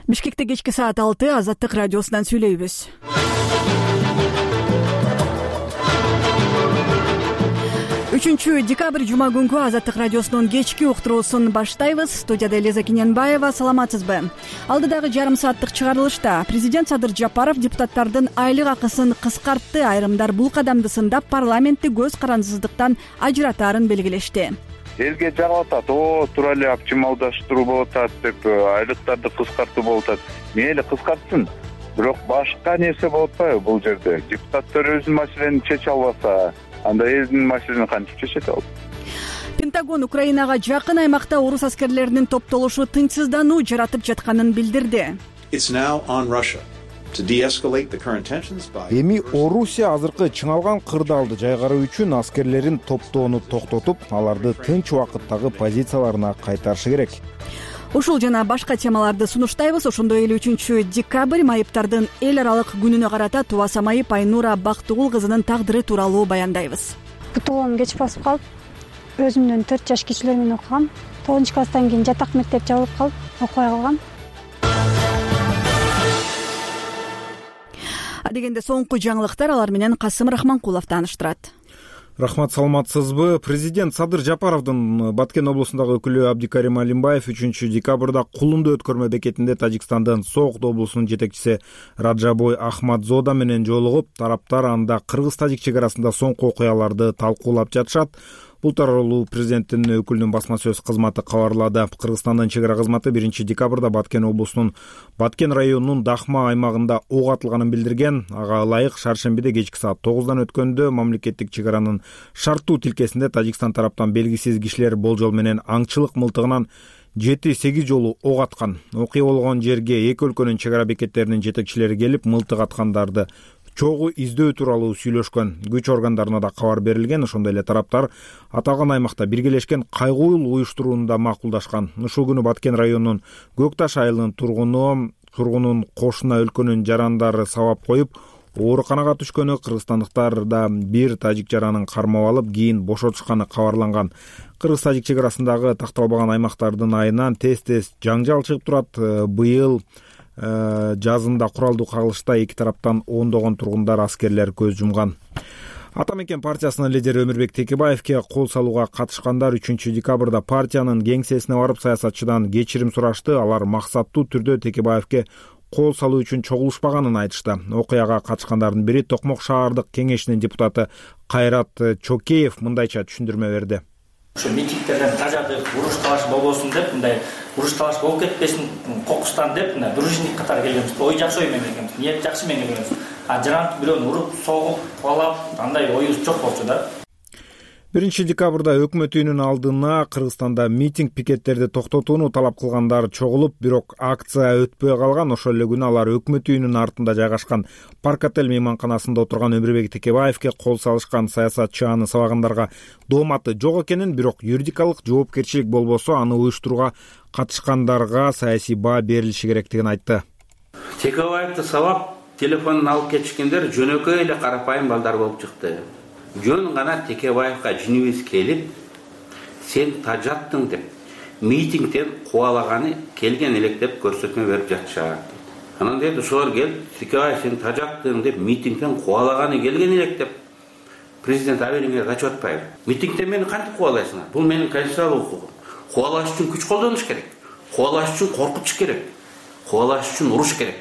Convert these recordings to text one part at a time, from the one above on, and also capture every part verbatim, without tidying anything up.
Бишкекте кечки саат алты Азаттык радиосунан сүйлөйбүз. үчүнчү декабрь жума күнгү Азаттык радиосунун кечки уктуруусун баштайбыз. Студияда Элиза Кененбаева. Саламатсызбы? Алдыдагы жарым сааттык чыгарылышта президент Садыр Жапаров депутаттардын айлык акысын кыскартты. Айрымдар бул кадамды сындап парламентти көз карандысыздыктан ажыратаарын белгилешти. Элге жагып атат, о тура эле оптималдаштыруу болуп атат деп, айлыктарды кыскартуу болуп атат. Мейли кыскартсын, бирок башка нерсе болуп атпайбы бул жерде? Депутаттар өзүнүн маселени чече албаса, анда элдин маселени кантип чечет ал? Пентагон Украинага жакын аймакта орус аскерлеринин топтолушу тынчсыздануу жаратып жатканын билдирди. Эми Орусия азыркы чыңалган кырдаалды жайгаруу үчүн аскерлерин топтоону токтотуп, аларды тынч убакыттагы позицияларына кайтарышы керек. Ушул жана башка темаларды сунуштайбыз. Ошондой эле үчүнчү декабрь майыптардын эл аралык күнүнө карата Тубаса майып Айнура Бактыгул кызынын тагдыры тууралуу баяндайбыз. Бутулум кеч басып калып, өзүмдөн төрт жаш кичилер менен окугам. тогузунчу класстан кийин жатак мектеп жабылып калып, окубай калгам. Дегенде соңку жаңылыктар, алар менен Касым Рахманкулов тааныштырат. Рахмат, саламатсызбы? Президент Садыр Жапаровдун Баткен облусундагы өкүлү Абдикарим Алимбаев үчүнчү декабрда Кулунду өткөрмө бекетинде Тажикстандын Согд облусунун жетекчиси Раджабой Ахмадзода менен жолугуп, тараптар анда кыргыз-тажик чек арасында соңку окуяларды талкуулап жатышат. Бул тууралуу президенттин өкүлүнүн басма сөз кызматы кабарлады. Кыргызстандын чек ара кызматы биринчи декабрда Баткен облусунун Баткен районунун Дахма аймагында ок атылганын билдирген. Ага ылайык шаршембиде кечки саат тогуздан өткөндө мамлекеттик чек аранын шарттуу тилкесинде Тажикстан тараптан белгисиз кишилер болжол менен аңчылык мылтыгынан жети сегиз жолу ок аткан. Окуя болгон жерге эки өлкөнүн чек ара бекеттеринин жетекчилери келип, мылтык аткандарды чогуу издөө тууралуу сүйлөшкөн. Күч органдарына да кабар берилген. Ошондой эле тараптар аталган аймакта биргелешкен кайгуул уюштурууну да макулдашкан. Ушул күнү Баткен районунун Көкташ айылынын тургуну тургунун кошуна өлкөнүн жарандары сабап коюп, ооруканага түшкөнү, кыргызстандыктар да бир тажик жаранын кармап алып, кийин бошотушканы кабарланган. Кыргыз-тажик чек арасындагы такталбаган аймактардын айынан тез-тез жаңжал чыгып турат. Быйыл жазында куралдуу кагылышта эки тараптан ондогон тургундар, аскерлер көз жумган. Ата мекен партиясынын лидери Өмүрбек Текебаевке кол салууга катышкандар үчүнчү декабрда партиянын кеңсесине барып саясатчыдан кечирим сурашты. Алар максаттуу түрдө Текебаевке кол салуу үчүн чогулушпаганын айтышты. Окуяга катышкандардын бири Токмок шаардык кеңешинин депутаты Кайрат Чокеев мындайча түшүндүрмө берди. Ошо митингтерден кажады уруш талаш болбосун деп, мындай уруш талаш болуп кетпесин кокустан деп, мына дружинник катары келгенбиз. Ой жакшы ой менен келгенбиз, ниет жакшы менен келгенбиз. А жарант бирөөнү уруп, согуп, куалап, андай оюбуз жок болчу да. биринчи декабрда өкмөт үйүнүн алдына Кыргызстанда митинг пикеттерди токтотууну талап кылгандар чогулуп, бирок акция өтпөй калган. Ошол эле күнү алар өкмөт үйүнүн артында жайгашкан Парк отель мейманканасында отурган Өмүрбек Текебаевке кол салышкан. Саясатчы аны сабагандарга дооматы жок экенин, бирок юридикалык жоопкерчилик болбосо аны уюштурууга катышкандарга саясий баа берилиши керектигин айтты. Текебаевди сабап телефонун алып кетишкендер жөнөкөй эле карапайым балдар болуп чыкты. Жөн гана Текебаевга жинибиз келип, сен тажаттың деп, митингден кубалаганы келген элек деп көрсөтмө берип жатышат. Анан дейт, ошолор келип, Текебаев сен тажаттың деп, митингден кубалаганы келген элек деп, президент абелиңе качып атпайбы? Митингден мени кантип кубалайсыңар? Бул менин конституциялык укугум. Кубалаш үчүн күч колдонуш керек. Кубалаш үчүн коркутуш керек. Кубалаш үчүн уруш керек.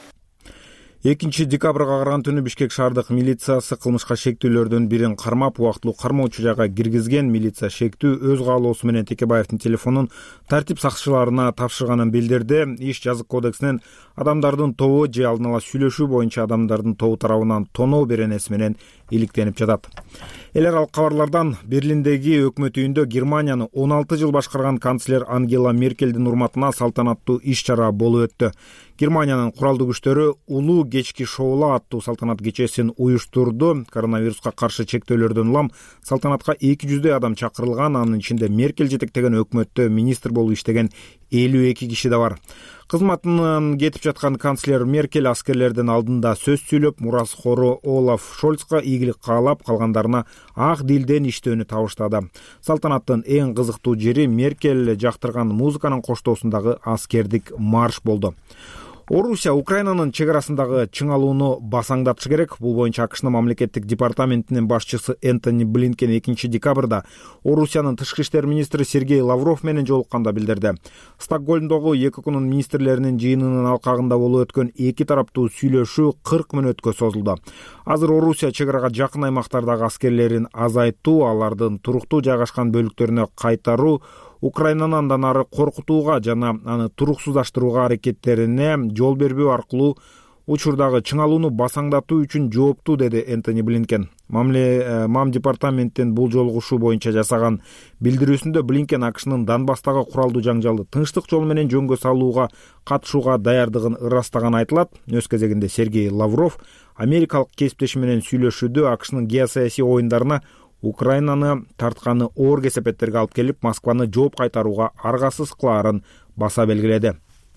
экинчи декабрга караган түнү Бишкек шаардык милициясы кылмышка шектүүлөрдөн бирин кармап, убактылуу кармоочу жайга киргизген. Милиция шектүү өз каалоосу менен Текебаевдин телефонун тартип сакчыларына тапшырганын билдирди. Иш жазык кодексинин адамдардын тобу же алдын ала сүйлөшүү боюнча адамдардын тобу тарабынан тоноо беренеси менен иликтенип жатат. Эл аралык кабарлардан Берлиндеги өкмөт үйүндө Германияны он алты жыл башкарган канцлер Ангела Меркельдин урматына салтанаттуу иш-чара болуп өттү. Германиянын куралдуу күчтөрү улуу кечки шоула аттуу салтанат кечесин уюштурду. Коронавируска каршы чектөөлөрдөн улам салтанатка эки жүздөй адам чакырылган. Анын ичинде Меркель жетектеген өкмөттө министр болуп иштеген элүү эки киши да бар. Кызматынан кетип жаткан канцлер Меркель аскерлердин алдында сөз сүйлөп, мурасхору Олаф Шольцка ийгилик каалап, калгандарына ак дилден иштөөнү табыштады. Салтанаттын эң кызыктуу жери Меркель жактырган музыканын коштоосундагы аскердик марш болду. Орусия Украинанын чек арасындагы чыңалууну басаңдатышы керек. Бул боюнча АКШнын мамлекеттик департаментинин башчысы Энтони Блинкен экинчи декабрда Орусиянын тышкы иштер министри Сергей Лавров менен жолукканда билдирди. Стокгольмдогу эки күнүн министрлеринин жыйынынын алкагында болуп өткөн эки тараптуу сүйлөшүү кырк мүнөткө созулду. Азыр Орусия чек арага жакын аймактардагы аскерлерин азайтуу, алардын туруктуу жайгашкан бөлүктөрүнө кайтаруу, Украинаны андан ары коркутууга жана аны туруксуздаштырууга аракеттерине жол бербөө аркылуу учурдагы чыңалууну басаңдатуу үчүн жооптуу, деди Энтони Блинкен. Мамле мам департаменттин бул жолугушуу боюнча жасаган билдирүүсүндө Блинкен АКШнын Донбасстагы куралдуу жаңжалды тынчтык жол менен жөнгө салууга катышууга даярдыгын ырастаганы айтылат. Өз кезегинде Сергей Лавров америкалык кесиптеши менен сүйлөшүүдө АКШнын геосаясий оюндарына Украинаны тартканы оор кесепеттерге алып келип, Москваны жооп кайтарууга аргасыз кылаарын баса белгиледи.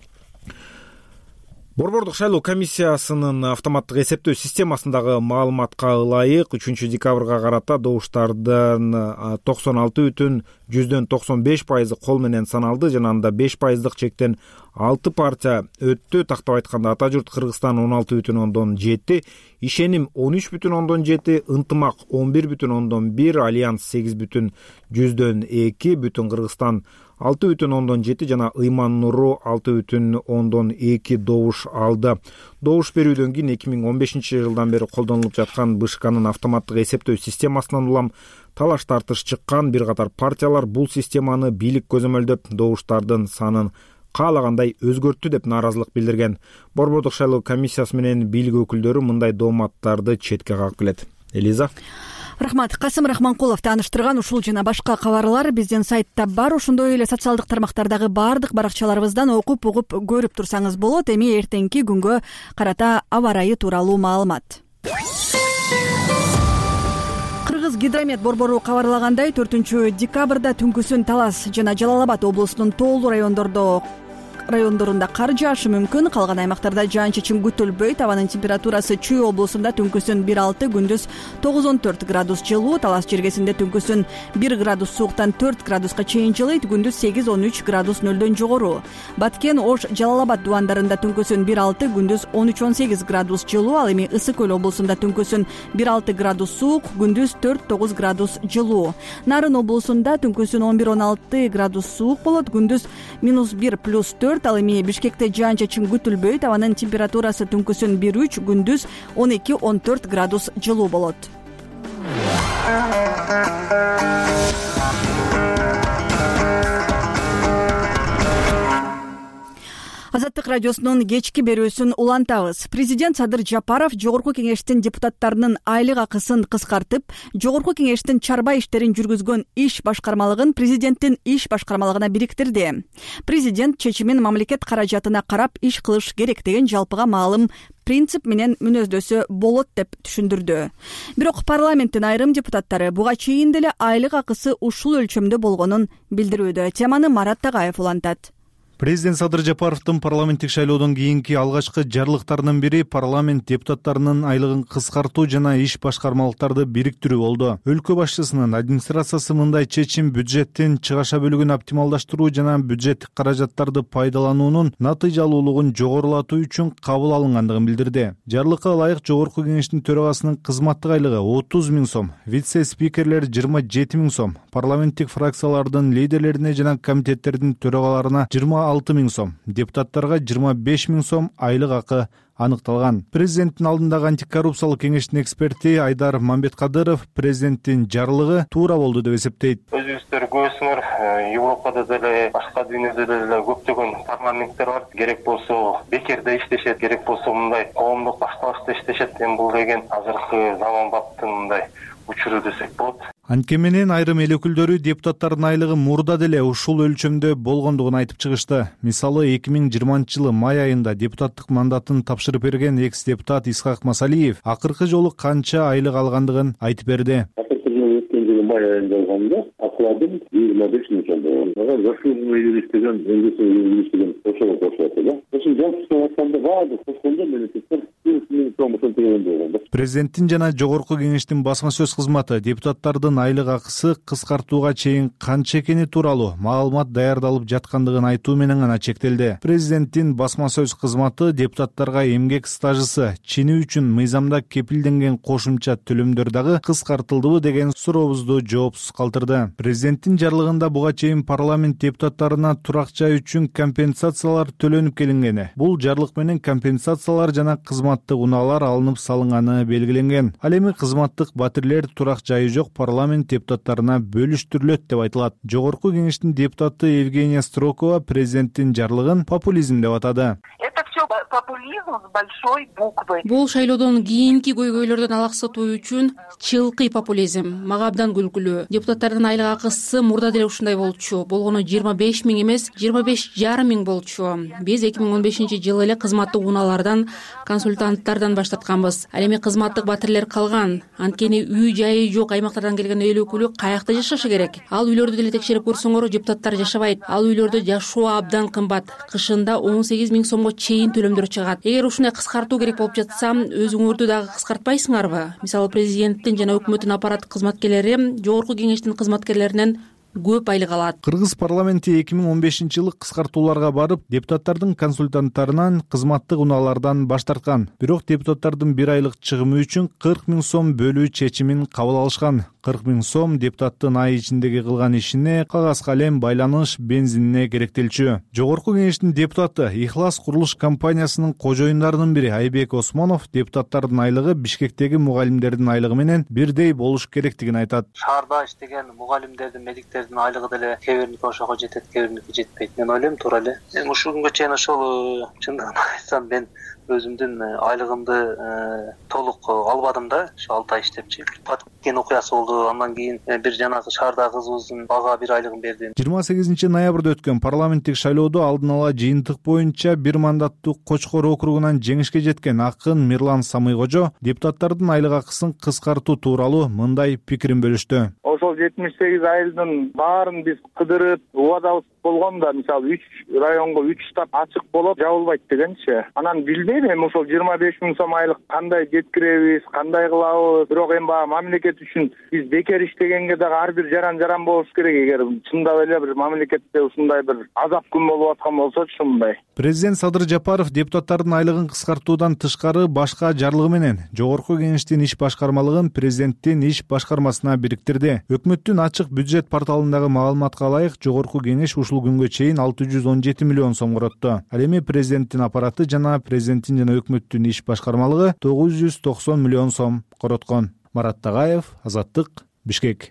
Борбордук шайлоо комиссиясынын автоматтык эсептөө системасындагы маалыматка ылайык үчүнчү декабрга карата добуштардын токсон алты бүтүн жүздөн токсон беш пайызы кол менен саналды жана анда беш пайыздык чектен алты партия өттү. Тактап айтканда Ата журт Кыргызстан он алты бүтүн ондон жети, Ишеним он үч бүтүн ондон жети, Ынтымак он бир бүтүн ондон бир, Альянс сегиз бүтүн жүздөн эки, Бүтүн Кыргызстан алты бүтүн ондон жети жана Ыйман Нуру алты бүтүн ондон эки добуш алды. Добуш берүүдөн кийин эки миң он бешинчи жылдан бери колдонулуп жаткан БШКнын автоматтык эсептөө системасынан улам талаш тартыш чыккан. Бир катар партиялар бул системаны бийлик көзөмөлдөп, добуштардын санын каалагандай өзгөрттү деп нааразылык билдирген. Борбордук шайлоо комиссиясы менен бийлик өкүлдөрү мындай дооматтарды четке кагып келет. Элиза. Рахмат. Касым Рахманкулов тааныштырган ушул жана башка кабарлар биздин сайтта бар. Ошондой эле социалдык тармактардагы баардык баракчаларыбыздан окуп угуп көрүп турсаңыз болот. Эми эртеңки күнгө карата аба ырайы тууралуу маалымат. Кыргыз гидромет борбору кабарлагандай, төртүнчү декабрда түнкүсүн Талас жана Жалал Абад облусунун тоолуу райондордо райондорунда кар жаашы мүмкүн. Калган аймактарда жаан-чачын күтүлбөйт. Абанын температурасы Чүй облусунда түнкүсүн бир алты, күндүз тогуз он төрт градус жылуу. Талас жергесинде түнкүсүн бир градус сууктан төрт градуска чейин жылыйт, күндүз сегиз он үч градус нөлдөн жогору. Баткен, Ош, Жалал Абад дубандарында түнкүсүн бир алты, күндүз он үч он сегиз градус жылуу. Ал эми Ысык көл облусунда түнкүсүн бир алты градус суук, күндүз төрт тогуз градус жылуу. Нарын облусунда түнкүсүн он бир он алты градус суук болот, күндүз минус бир плюс төрт. Ал эми Бишкекте жаан-чачын күтүлбөйт. Абанын температурасы түнкүсүн бир үч, күндүз он эки он төрт градус жылуу болот. Азаттык радиосунун кечки берүүсүн улантабыз. Президент Садыр Жапаров Жогорку кеңештин депутаттарынын айлык акысын кыскартып, Жогорку кеңештин чарба иштерин жүргүзгөн иш башкармалыгын президенттин иш башкармалыгына бириктирди. Президент чечимин мамлекет каражатына карап иш кылыш керек деген жалпыга маалым принцип менен мүнөздөсө болот деп түшүндүрдү. Бирок парламенттин айрым депутаттары буга чейин деле айлык акысы ушул өлчөмдө болгонун билдирүүдө. Теманы Марат Тагаев улантат. Президент Садыр Жапаровдун парламенттик шайлоодон кийинки алгачкы жарлыктарынын бири парламент депутаттарынын айлыгын кыскартуу жана иш башкармалыктарды бириктирүү болду. Өлкө башчысынын администрациясы мындай чечим бюджеттин чыгаша бөлүгүн оптималдаштыруу жана бюджеттик каражаттарды пайдалануунун натыйжалуулугун жогорулатуу үчүн кабыл алынгандыгын билдирди. Жарлыкка ылайык Жогорку кеңештин төрагасынын кызматтык айлыгы отуз миң сом, вице-спикерлер жыйырма жети миң сом, парламенттик фракциялардын лидерлерине жана комитеттердин төрагаларына жыйырма алты миң сом, депутаттарга жыйырма беш миң сом айлык акы аныкталган. Президенттин алдындагы антикоррупциялык кеңештин эксперти Айдар Мамбеткадыров президенттин жарлыгы туура болду деп эсептейт. Өзүңүздөр көрөсүңөр, Европада деле, башка дүйнөдө деле көптөгөн парламенттер бар. Керек болсо бекерде иштешет, керек болсо мындай коомдук башталышта иштешет. Эми бул деген азыркы заманбаптын мындай учуру десек болот. Анткени менен айрым эл өкүлдөрү депутаттардын айлыгы мурда деле ушул өлчөмдө болгондугун айтып чыгышты. Мисалы эки миң жыйырманчы жылы май айында депутаттык мандатын тапшырып берген экс депутат Исхак Масалиев акыркы жолу канча айлык алгандыгын айтып берди. Акыркы жолу өткөн жылы май айында алганда, акыл башладым жыйырма беш миң сом. Ага жашоо иштеген, эмгек иштеген ошого кошулат да. Ошол жалпысынан айтканда баардык кошкондо мемлекеттер кырк миң сом ошентип болгон да. Президенттин жана жогорку кеңештин басма сөз кызматы депутаттардын айлык акысы кыскартууга чейин канча экени тууралуу маалымат даярдалып жаткандыгын айтуу менен гана чектелди. Президенттин басма сөз кызматы депутаттарга эмгек стажысы чини үчүн мыйзамда кепилденген кошумча төлөмдөр дагы кыскартылдыбы деген сурообузду жоопсуз калтырды. Президенттин жарлыгында буга чейин парламент депутаттарына турак жай үчүн компенсациялар төлөнүп келингени. Бул жарлык менен компенсациялар жана кызматтык унаалар алынып салынганы белгиленген. Ал эми кызматтык батирлер турак жайы жок парламент депутаттарына бөлүштүрүлөт деп айтылат. Жогорку кеңештин депутаты Евгения Строкова президенттин жарлыгын популизм деп атады. Популизм с большой буквы. Бул шайлоодон кийинки көйгөйлөрдөн алаксытуу үчүн чылкый популизм. Мага абдан күлкүлүү. Депутаттардын айлык акысы мурда деле ушундай болчу. Болгону жыйырма беш миң эмес, жыйырма беш жарым миң болчу. Биз эки миң он бешинчи жылы эле кызматтык унаалардан, консультанттардан баштатканбыз. Ал эми кызматтык батирлер калган. Анткени үй жайы жок аймактардан келген эл өкүлү каякта жашашы керек. Ал үйлөрдү деле текшерип көрсөңөр, депутаттар жашабайт. Ал үйлөрдө жашоо абдан кымбат. Кышында он сегиз миң сомго чейин төлөмдөр чыгат. Эгер ушундай кыскартуу керек болуп жатса, өзүңөрдү дагы кыскартпайсыңарбы? Мисалы президенттин жана өкмөттүн аппарат кызматкерлери жогорку кеңештин кызматкерлеринен көп айлык алат. Кыргыз парламенти эки миң он бешинчи жылы кыскартууларга барып, депутаттардын консультанттарынан кызматтык унаалардан баш тарткан. Бирок депутаттардын бир айлык чыгымы үчүн кырк миң сом бөлүү чечимин кабыл алышкан. кырк миң сом депутаттын ай ичиндеги кылган ишине, кагаз калем, байланыш, бензинине керектелчү. Жогорку кеңештин депутаты Ихлас курулуш компаниясынын кожоюндарынын бири Айбек Осмонов депутаттардын айлыгы Бишкектеги мугалимдердин айлыгы менен бирдей болуш керектигин айтат. Шаарда иштеген мугалимдердин, медиктердин айлыгы деле кээ бириники ошого жетет, кээ бириники жетпейт. Мен ойлойм туура эле. Эми ушул күнгө чейин ошол чындыгын айтсам мен өзүмдүн айлыгымды толук албадым да, ошо алты ай иштепчи. Паткен окуясы болду, андан кийин бир жанагы шаардагы кызыбыздын бага бир айлыгын бердим. жыйырма сегизинчи ноябрда өткөн парламенттик шайлоодо алдын ала жыйынтык боюнча бир мандаттуу Кочкор округунан жеңишке жеткен акын Мирлан Самыйкожо депутаттардын айлык акысын кыскартуу тууралуу мындай пикирин бөлүштү. Ошол жетимиш сегиз айылдын баарын биз кыдырып, убадабыз болгондо, мисалы үч районго үч штаб ачык болот, жабылбайт дегенчи. Анан билбейм эми ошол жыйырма беш миң сом айлык кандай жеткиребиз, кандай кылабыз. Бирок эми баягы мамлекет үчүн биз бекер иштегенге дагы ар бир жаран жаран болуш керек. Эгер чындап эле бир мамлекетте ушундай бир азап күн болуп аткан болсочу ушундай. Президент Садыр Жапаров депутаттардын айлыгын кыскартуудан тышкары башка жарлыгы менен жогорку кеңештин иш башкармалыгын президенттин иш башкармасына бириктирди. Өкмөттүн ачык бюджет порталындагы маалыматка ылайык, жогорку кеңеш ушул күнгө чейин алты жүз он жети миллион сом коротто. Ал эми президенттин аппараты жана президенттин жана өкмөттүн иш башкармалыгы тогуз жүз токсон миллион сом короткон. Марат Тагаев, Азаттык, Бишкек.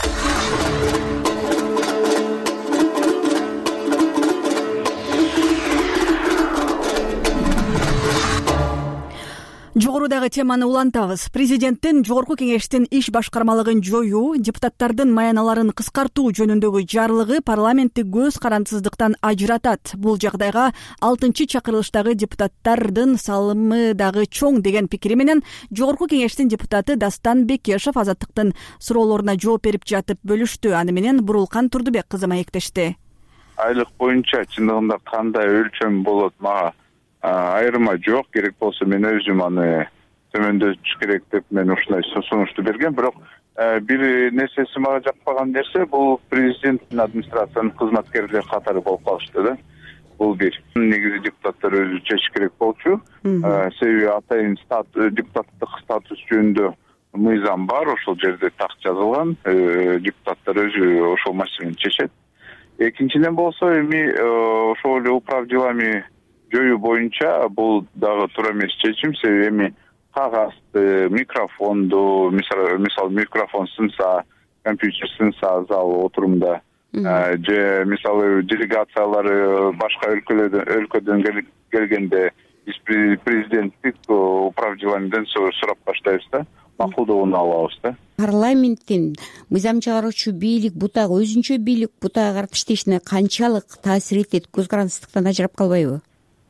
Жогорудагы теманы улантабыз. Президенттин жогорку кеңештин иш башкармалыгын жоюу, депутаттардын маяналарын кыскартуу жөнүндөгү жарлыгы парламентти көз карандысыздыктан ажыратат. Бул жагдайга алтынчы чакырылыштагы депутаттардын салымы дагы чоң деген пикири менен жогорку кеңештин депутаты Дастан Бекешев Азаттыктын суроолоруна жооп берип жатып бөлүштү. Аны менен Бурулкан Турдубек кызы маектешти. Айлык боюнча чындыгында кандай өлчөм болот, мага айырма жок. Керек болсо мен өзүм аны төмөндөтүш керек деп мен ушундай сунушту берген. Бирок бир нерсеси мага жакпаган нерсе бул президенттин администрациянын кызматкерлери катары болуп калышты да. Бул бир. Негизи депутаттар өзү чечиш керек болчу. Себеби атайын депутаттык статус жөнүндө мыйзам бар, ошол жерде так жазылган. Депутаттар өзү ошол маселени чечет. Экинчиден болсо эми ошол эле управ делами жоюу боюнча бул дагы туура эмес чечим. Себеби эми кагазды, микрофонду, мисалы микрофон сынса, компьютер сынса зал отурумда, же мисалы делегациялар башка өлкөдөн келгенде биз президенттик управ деламиден сурап баштайбыз да, макулдугун алабыз да. Парламенттин мыйзам чыгаруучу бийлик бутагы, өзүнчө бийлик бутага карап иштешине канчалык таасир этет, көз карандысыздыктан ажырап калбайбы?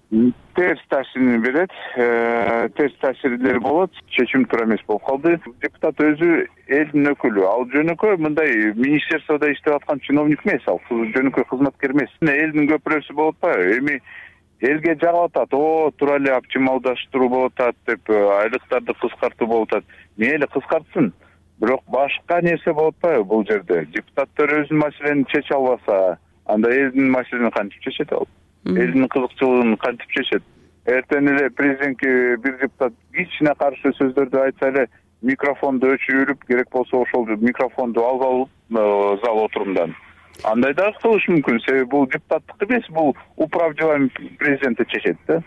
терс таасирин берет, терс таасирлери болот, чечим туура эмес болуп калды. Депутат өзү элдин өкүлү, ал жөнөкөй мындай министерстводо иштеп аткан чиновник эмес, ал жөнөкөй кызматкер эмес. Элдин көпүрөсү болуп атпайбы? Эми элге жагып атат, о туура эле оптималдаштыруу болуп атат деп, айлыктарды кыскартуу болуп атат. Мейли кыскартсын, бирок башка нерсе болуп атпайбы бул жерде? Депутаттар өзүнүн маселени чече албаса, анда элдин маселени кантип чечет ал? Элдин кызыкчылыгын кантип чечет? Эртең эле президентке бир депутат кичине каршы сөздөрдү айтса эле микрофонду өчүрүп, керек болсо ошол микрофонду алып алып зал отурумдан. Андай да кылыш мүмкүн, себеби бул депутаттык эмес, бул управ делами президенти чечет да.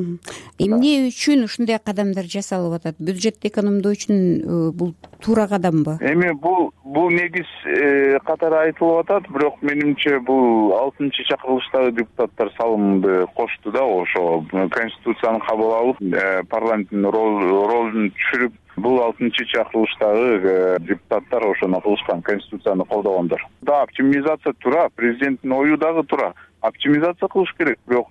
Эмне үчүн ушундай кадамдар жасалып атат? Бюджетти экономдоо үчүн бул туура кадамбы? Эми бул бул негиз катары айтылып атат, бирок менимче бул алтынчы чакырылыштагы депутаттар салымды кошту да, ошо конституцияны кабыл алып, парламенттин ролун түшүрүп, бул алтынчы чакырылыштагы депутаттар ошону кылышкан, конституцияны колдогондор. Да, оптимизация туура, президенттин ою дагы туура. Оптимизация кылыш керек, бирок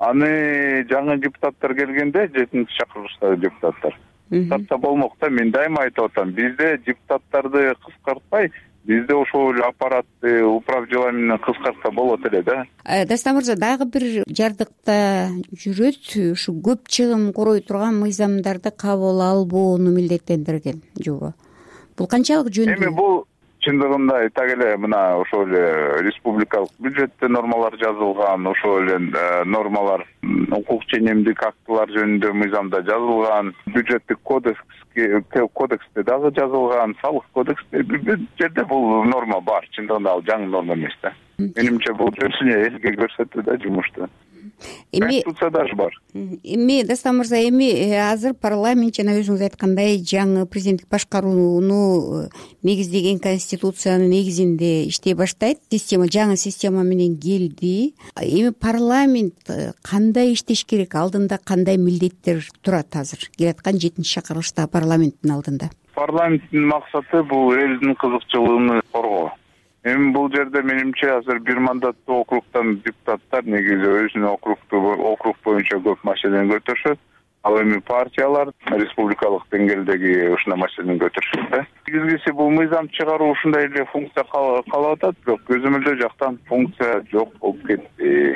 аны жаңы депутаттар келгенде, жетинчи чакырылыштагы депутаттар кыскартса болмок да. Мен дайыма айтып атам, бизде депутаттарды кыскартпай, бизде ошол эле аппаратты, управ делами кыскартса болот эле да. Дастан мырза, дагы бир жардыкта жүрөт, ушу көп чыгым корой турган мыйзамдарды кабыл албоону милдеттендирген жобо. Бул канчалык жөнүндүү? Эми бул чындыгында так эле мына ошол эле республикалык бюджетте нормалар жазылган, ошол эле нормалар укук ченемдик актылар жөнүндө мыйзамда жазылган, бюджеттик кодекске кодексте дагы жазылган, салык кодексте бир жерде бул норма бар. Чындыгында ал жаңы норма эмес да. Менимче бул өзүнө элге көрсөтүү да жумушту. Эми конституцияда бар. Эми Дастан мырза, эми азыр парламент жана өзүңүз айткандай жаңы президенттик башкарууну негиздеген конституциянын негизинде иштей баштайт. Система жаңы система менен келди. Эми парламент кандай иштеш керек? Алдында кандай милдеттер турат азыр? Келаткан жетинчи чакырылыштагы парламенттин алдында. Парламенттин максаты бул элдин кызыкчылыгын коргоо. Эми бул жерде менимче азыр бир мандаттуу округтан депутаттар негизи өзүнүн округту округ боюнча көп маселени көтөрүшөт. Ал эми партиялар республикалык деңгээлдеги ушундай маселени көтөрүшөт да. Негизгиси бул мыйзам чыгаруу ушундай эле функция калып атат, бирок көзөмөлдөө жактан функция жок болуп кетти.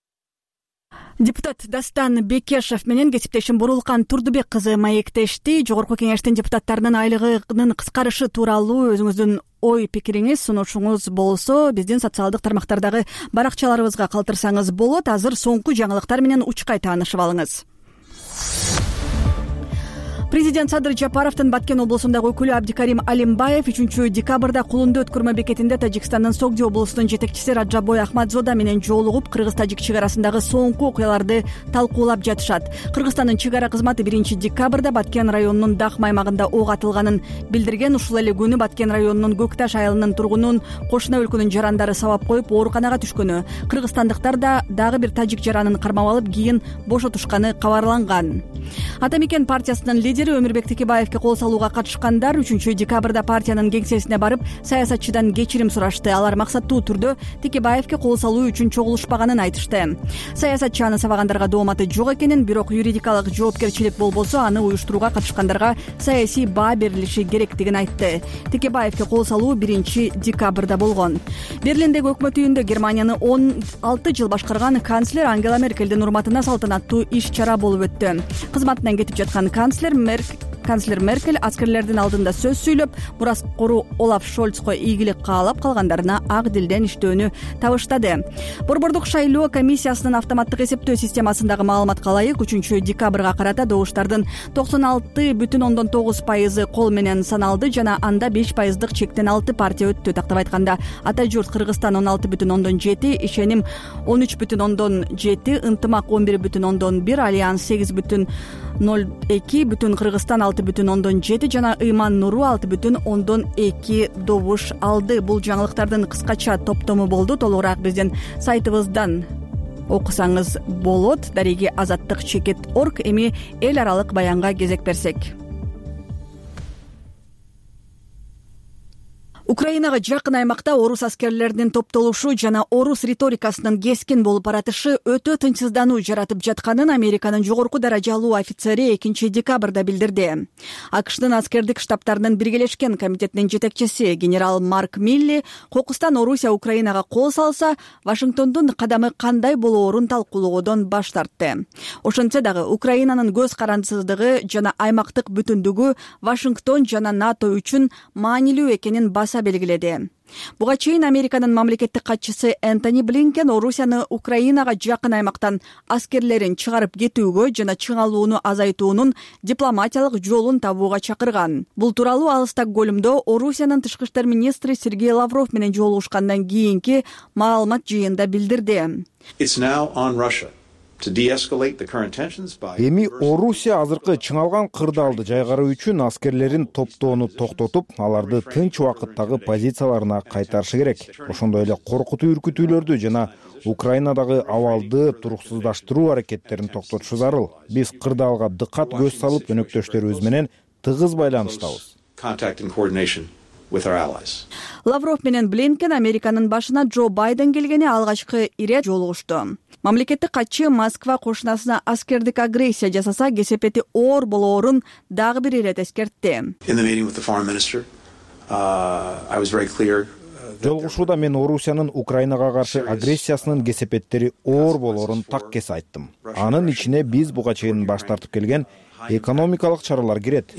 Депутат Дастан Бекешев менен кесиптешим Бурулкан Турдубек кызы маектешти. Жогорку кеңештин депутаттарынын айлыгынын кыскарышы тууралуу өзүңүздүн ой пикириңиз, сунушуңуз болсо биздин социалдык тармактардагы баракчаларыбызга калтырсаңыз болот. Азыр соңку жаңылыктар менен учкай таанышып алыңыз. Президент Садыр Жапаровдун Баткен облусундагы өкүлү Абдикарим Алимбаев үчүнчү декабрда Кулунду өткөрмө бекетинде Тажикстандын Согди облусунун жетекчиси Раджабой Ахмадзода менен жолугуп, кыргыз-тажик чек арасындагы соңку окуяларды талкуулап жатышат. Кыргызстандын чек ара кызматы биринчи декабрда Баткен районунун Дахм аймагында ок атылганын билдирген. Ушул эле күнү Баткен районунун Көкташ айылынын тургунун кошуна өлкөнүн жарандары сабап коюп ооруканага түшкөнү, кыргызстандыктар да дагы бир тажик жаранын кармап алып кийин бошотушканы кабарланган. Ата Мекен партиясынын лидери Өмүрбек Текебаевке кол салууга катышкандар үчүнчү декабрда партиянын кеңсесине барып, саясатчыдан кечирим сурашты. Алар максаттуу түрдө Текебаевке кол салуу үчүн чогулушпаганын айтышты. Саясатчы аны сабагандарга дооматы жок экенин, бирок юридикалык жоопкерчилик болбосо аны уюштурууга катышкандарга саясий баа берилиши керектигин айтты. Текебаевке кол салуу биринчи декабрда болгон. Берлиндеги өкмөт үйүндө Германияны он алты жыл башкарган канцлер Ангела Меркелдин урматына салтанаттуу иш-чара болуп өттү. Кызматынан кетип жаткан канцлер Канцлер Меркель аскерлердин алдында сөз сүйлөп, мураскору Олаф Шольцко ийгилик каалап, калгандарына ак дилден иштөөнү табыштады. Борбордук шайлоо комиссиясынын автоматтык эсептөө системасындагы маалыматка ылайык үчүнчү декабрга карата добуштардын токсон алты бүтүн ондон тогуз пайызы кол менен саналды жана анда беш пайыздык чектен алты партия өттү. Тактап айтканда, Ата журт Кыргызстан он алты бүтүн ондон жети, Ишеним он үч бүтүн ондон жети, Ынтымак он бир бүтүн ондон бир, Альянс сегиз бүтүн ноль эки, Бүтүн Кыргызстан алты бүтүн ондон жети жана Ыйман Нуру алты бүтүн ондон эки добуш алды. Бул жаңылыктардын кыскача топтому болду. Толугураак биздин сайтыбыздан окусаңыз болот. Дареги азаттык чекит орг. Эми эл аралык баянга кезек берсек. Украинага жакын аймакта орус аскерлеринин топтолушу жана орус риторикасынын кескин болуп баратышы өтө тынчсыздануу жаратып жатканын Американын жогорку даражалуу офицери экинчи декабрда билдирди. АКШдын аскердик штабтарынын биргелешкен комитетинин жетекчиси генерал Марк Милли кокустан Орусия Украинага кол салса, Вашингтондун кадамы кандай болоорун талкуулоодон баш тартты. Ошентсе дагы Украинанын көз карандысыздыгы жана аймактык бүтүндүгү Вашингтон жана НАТО үчүн маанилүү экенин баса белгиледи. Буга чейин Американын мамлекеттик катчысы Энтони Блинкен Орусияны Украинага жакын аймактан аскерлерин чыгарып кетүүгө жана чыңалууну азайтуунун дипломатиялык жолун табууга чакырган. Бул тууралуу ал Стокгольмдо Орусиянын тышкы иштер министри Сергей Лавров менен жолугушкандан кийинки маалымат жыйында билдирди. Эми Орусия азыркы чыңалган кырдаалды жайгаруу үчүн аскерлерин топтоону токтотуп, аларды тынч убакыттагы позицияларына кайтарышы керек. Ошондой эле коркутуу үркүтүүлөрдү жана Украинадагы абалды туруксуздаштыруу аракеттерин токтотушу зарыл. Биз кырдаалга дыккат көз салып, өнөктөштөрүбүз менен тыгыз байланыштабыз. Лавров менен Блинкен Американын башына Джо Байден келгени алгачкы ирет жолугушту. Мамлекеттик катчы Москва кошунасына аскердик агрессия жасаса кесепети оор болоорун дагы бир ирет эскертти. Жолугушууда мен Орусиянын Украинага каршы агрессиясынын кесепеттери оор болоорун так кесе айттым. Анын ичине биз буга чейин баш тартып келген экономикалык чаралар кирет.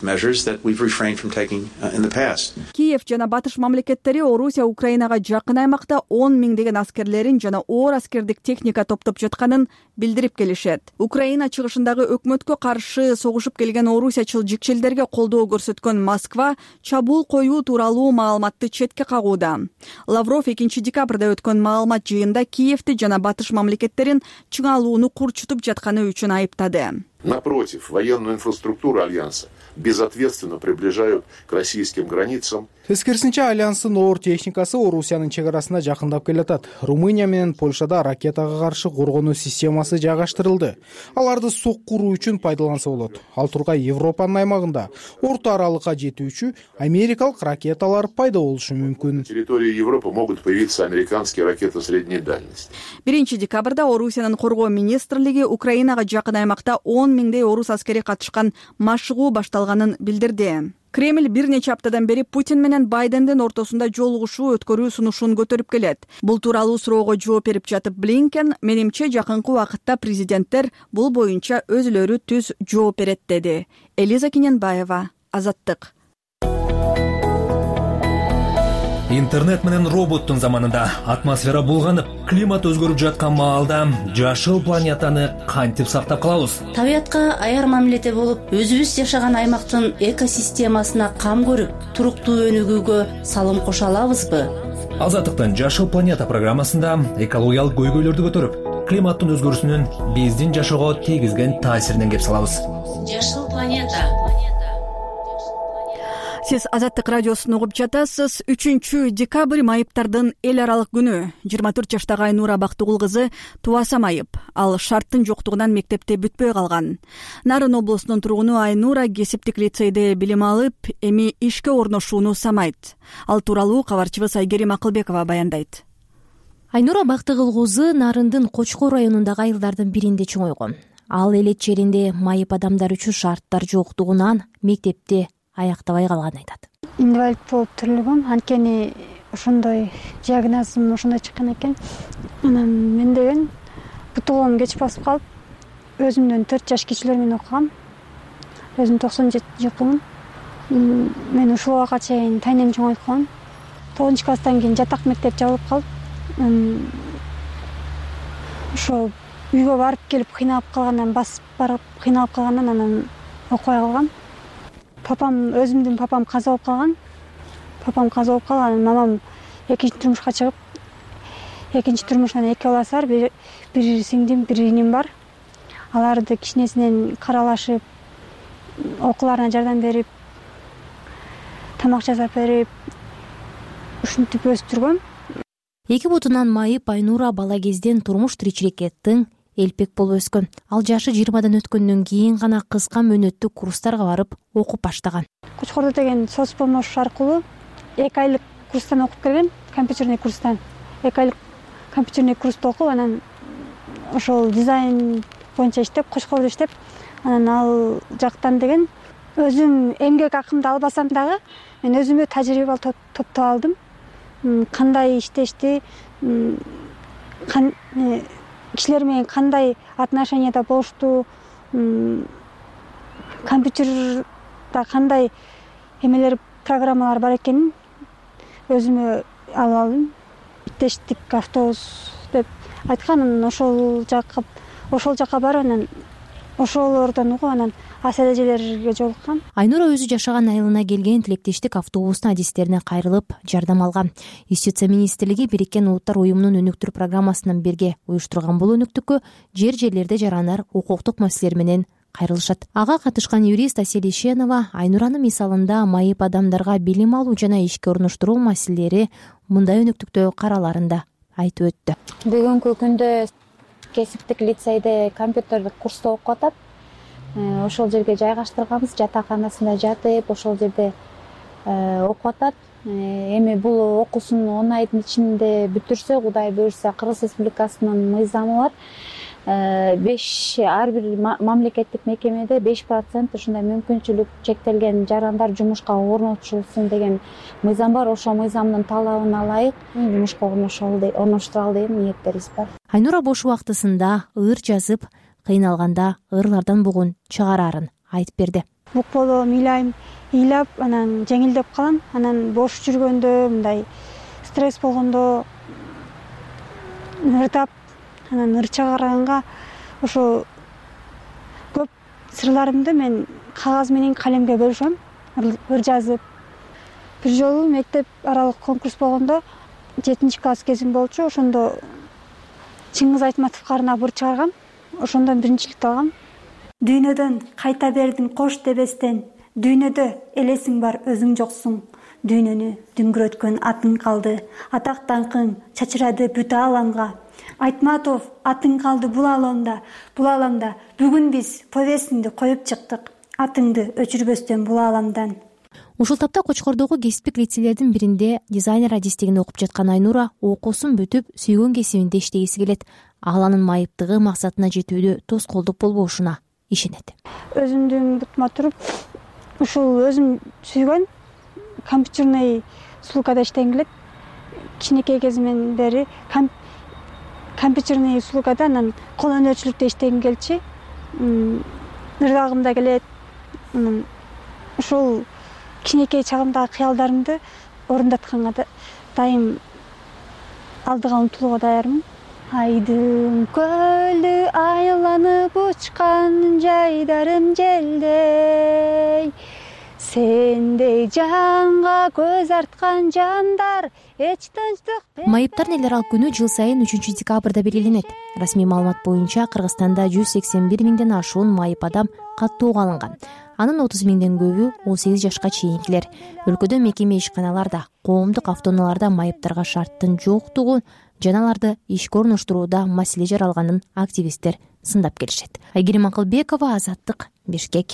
Киев жана батыш мамлекеттери Орусия Украинага жакын аймакта он миңдеген аскерлерин жана оор аскердик техника топтоп жатканын билдирип келишет. Украина чыгышындагы өкмөткө каршы согушуп келген орусиячыл жикчелдерге колдоо көрсөткөн Москва чабуул коюу тууралуу маалыматты четке кагууда. Лавров экинчи декабрда өткөн маалымат жыйында Киевти жана батыш мамлекеттерин чыңалууну курчутуп жатканы үчүн айыптады. Напротив, военную инфраструктуру Альянса безответственно приближают к российским границам. Тескерисинче Альянстын оор техникасы Орусиянын чегарасына жакындап келатат. Румыния менен Польшада ракетага каршы коргонуу системасы жайгаштырылды. Аларды соккуруу үчүн пайдаланса болот. Ал тургай Европанын аймагында орто аралыкка жетүүчү америкалык ракеталар пайда болушу мүмкүн. На территории Европы могут появиться американские ракеты средней дальности. биринчи декабрда Орусиянын коргоо министрлиги Украинага жакын аймакта он миңдей орус аскери катышкан машыгуу башталганын билдирди. Кремль бир нече аптадан бери Путин менен Байдендин ортосунда жолугушуу өткөрүү сунушун көтөрүп келет. Бул тууралуу суроого жооп берип жатып Блинкен, менимче жакынкы убакытта президенттер бул боюнча өзүлөрү түз жооп берет деди. Элиза Кененбаева, Азаттык. Интернет менен роботтун заманында атмосфера булганып, климат өзгөрүп жаткан маалда жашыл планетаны кантип сактап калабыз? Табиятка аяр мамиледе болуп, өзүбүз жашаган аймактын экосистемасына кам көрүп, туруктуу өнүгүүгө салым кошо алабызбы? Азаттыктын Жашыл планета программасында экологиялык көйгөйлөрдү көтөрүп, климаттын өзгөрүүсүнүн биздин жашоого тийгизген таасиринен кеп салабыз. Жашыл планета. Сиз Азаттык радиосун угуп жатасыз. үчүнчү декабрь майыптардын эл аралык күнү. жыйырма төрт жаштагы Айнура Бактыгул кызы Туаса майып. Ал шарттын жоктугунан мектепте бүтпөй калган. Нарын облусунун тургуну Айнура кесиптик лицейде билим алып, эми ишке орношууну самайт. Ал тууралуу кабарчыбыз Айгерим Акылбекова баяндайт. Айнура Бактыгул кызы Нарындын Кочкор районундагы айылдардын биринде чоңойгон. Ал элет жеринде майып адамдар үчүн шарттар жоктугунан мектепте аяктабай калганын айтат. Инвалид болуп төрөлгөм, анткени ошондой диагнозум ошондой чыккан экен. Анан мен деген бутулгум кеч басып калып, өзүмдөн төрт жаш кичилер менен окугам. Өзүм токсон жети жылкымын. Мен ушул убакка чейин тайнем чоңойткон. тогузунчу класстан кийин жатак мектеп жабылып калып, ошо үйгө барып келип кыйналып калгандан, басып барып кыйналып калгандан анан окубай калгам. Папам, өзүмдүн папам каза болуп калган. Папам каза болуп калган, мамам экинчи турмушка чыгып, экинчи турмуштан эки баласы бар, бир сиңдим, бир иним бар. Аларды кичинесинен каралашып, окууларына жардам берип, тамак жасап берип, ушинтип өстүргөм. Эки бутунан майып Айнура бала кезден турмуш тиричиликке тың элпек болуп өскөн. Ал жашы жыйырмадан өткөндөн кийин гана кыска мөөнөттүү курстарга барып окуп баштаган. Кочкордо деген соц помощь аркылуу эки айлык курстан окуп келгем, компьютерный курстан. эки айлык компьютерный курсту окуп, анан ошол дизайн боюнча иштеп, Кочкордо иштеп, анан ал жактан деген өзүм эмгек акымды албасам дагы мен өзүмө тажрыйба топтоп алдым. Кандай иштешти, кишилер менен кандай отношенияда болушту, компьютерда кандай эмелер, программалар бар экенин өзүмө алып алдым. Биттештик автобус деп айткан, ошол жакка ошол жакка барып, анан ошолордон угуп, анан ас эрежелерге жолуккан. Айнура өзү жашаган айылына келген тилектештик автобустун адистерине кайрылып жардам алган. Юстиция министрлиги Бириккен Улуттар уюмунун өнүктүрүү программасынан бирге уюштурган бул өнүктүккө жер жерлерде жаранар укуктук маселелер менен кайрылышат. Ага катышкан юрист Асель Ишенова Айнуранын мисалында майып адамдарга билим алуу жана ишке орноштуруу маселелери мындай өнүктүктө караларын айтып өттү. Бүгүнкү күндө кесиптик лицейде компьютердик курсту окуп атат. Ошол жерге жайгаштырганбыз, жатаканасында жатып, ошол жерде окуп атат. Эми бул окуусун он айдын ичинде бүтүрсө, Кудай буйрса, Кыргыз Республикасынын мыйзамы бар. беш ар бир мамлекеттик мекемеде беш процент ушундай мүмкүнчүлүк чектелген жарандар жумушка орнотулсын деген мыйзам бар. Ошол мыйзамдын талабына ылайык жумушка орноштуралы деген ниеттерибиз бар. Айнура бош убактысында ыр жазып, кыйналганда ырлардан бугун чыгарарын айтып берди. Букполо ыйлайм, ыйлап, анан жеңилдеп калам. Анан бош жүргөндө, мындай стресс болгондо ырдап, анан ыр чыгарганга ошо көп сырларымды мен кагаз менен калемге бөлүшөм, ыр жазып. Бир жолу мектеп аралык конкурс болгондо жетинчи класс кезим болчу, ошондо Чыңгыз Айтматовго арнап ыр чыгаргам. Ошондон биринчиликти алгам. Дүйнөдөн кайта бердиң кош дебестен, дүйнөдө элесиң бар өзүң жоксуң. Дүйнөнү дүңгүрөткөн атың калды, атак даңкың чачырады бүт ааламга. Айтматов атың калды бул ааламда, бул ааламда. Бүгүн биз повестиңди коюп чыктык, атыңды өчүрбөстөн бул ааламдан. Ушул тапта Кочкордогу кесиптик лицейлердин биринде дизайнер адистигин окуп жаткан Айнура окуусун бүтүп, сүйгөн кесибинде иштегиси келет. Ал анын майыптыгы максатына жетүүдө тоскоолдук болбошуна ишенет. Өзүмдүн бутума туруп, ушул өзүм сүйгөн компьютерный услугада иштегим келет. Кичинекей кезимден бери компьютерный услугада, анан кол өнөрчүлүктө иштегим келчи. Ырдагым да келет. Ушул кичинекей чагымдагы кыялдарымды орундатканга дайым алдыга умтулууга даярмын. Айдын көлдү айланып учкан жайдарым желдей, сендей жанга көз арткан жандар эч тынчтык. Майыптардын эл аралык күнү жыл сайын үчүнчү декабрда белгиленет. Расмий маалымат боюнча Кыргызстанда жүз сексен бир миңден ашуун майып адам каттоого алынган. Анын отуз миңден көбү он сегиз жашка чейинкилер. Өлкөдө мекеме ишканаларда, коомдук автоунааларда майыптарга шарттын жоктугу жана аларды ишке орноштурууда маселе жаралганын активисттер сындап келишет. Айгерим Акылбекова, Азаттык, Бишкек.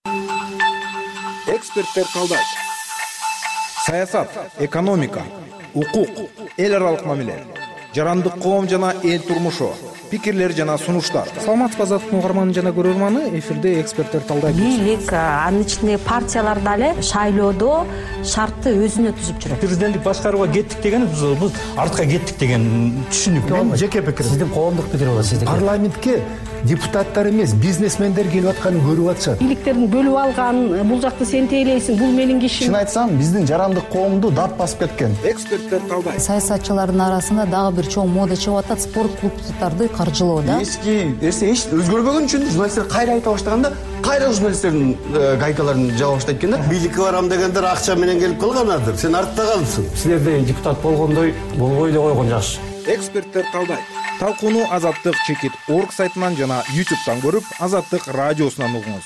Эксперттер талдайт. Саясат, экономика, укук, эл аралык мамиле, жарандык коом жана эл турмушу, пикирлер жана сунуштар. Саламатсызбы, Азаттык угарманы жана көрөрманы, эфирде эксперттер талдайт. Бийлик, анын ичинде партиялар дагы шайлоодо шартты өзүнө түзүп жүрөт. Президенттик башкарууга кеттик деген биз артка кеттик деген түшүнүк. Мен жеке пикирим. Сиздин коомдук пикир болот, сиздики. Парламентке депутаттар эмес, бизнесмендер келип атканын көрүп атышат. Бийликтердин бөлүп алган, бул жакты сен тейлейсиң, бул менин кишим. Чын айтсам, биздин жарандык коомду дат басып кеткен. Эксперттер талдайт. Саясатчылардын арасында дагы бир чоң мода чыгып атат, спорт клубдарды каржылоо да. Эски нерсе эч өзгөрбөгөн үчүн журналисттер кайра айта баштаганда, кайра журналисттердин гайкаларын жаба баштайт экен да. Бийликке барам дегендер акча менен келип калганадыр. Сен артта калдсың. Силерде депутат болгондой болбой эле койгон жакшы. Эксперттер талдайт. Талкууну Азаттык чекит орг сайтынан жана ютубтан көрүп, Азаттык радиосунан угуңуз.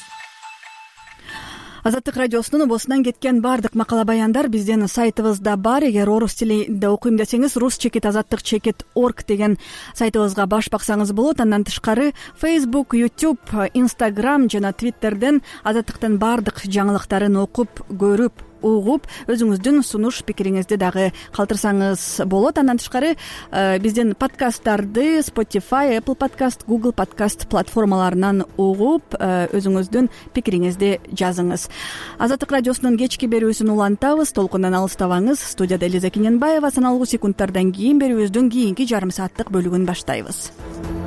Азаттык радиосунун обосунан кеткен баардык макала баяндар биздин сайтыбызда бар. Эгер орус тилинде окуйм десеңиз, рус чекит азаттык чекит орг деген сайтыбызга баш баксаңыз болот. Андан тышкары Facebook, YouTube, Instagram жана Twitterден Азаттыктын баардык жаңылыктарын окуп, көрүп угуп өзүңүздүн сунуш пикириңизди дагы калтырсаңыз болот. Андан тышкары биздин подкасттарды Spotify, Apple Podcast, Google Podcast платформаларынан угуп өзүңүздүн пикириңизди жазыңыз. Азаттык радиосунун кечки берүүсүн улантабыз. Толкундан алыстабаңыз. Студияда Элиза Кененбаева. Саналгуу секундтардан кийин берүүбүздүн кийинки жарым сааттык бөлүгүн баштайбыз.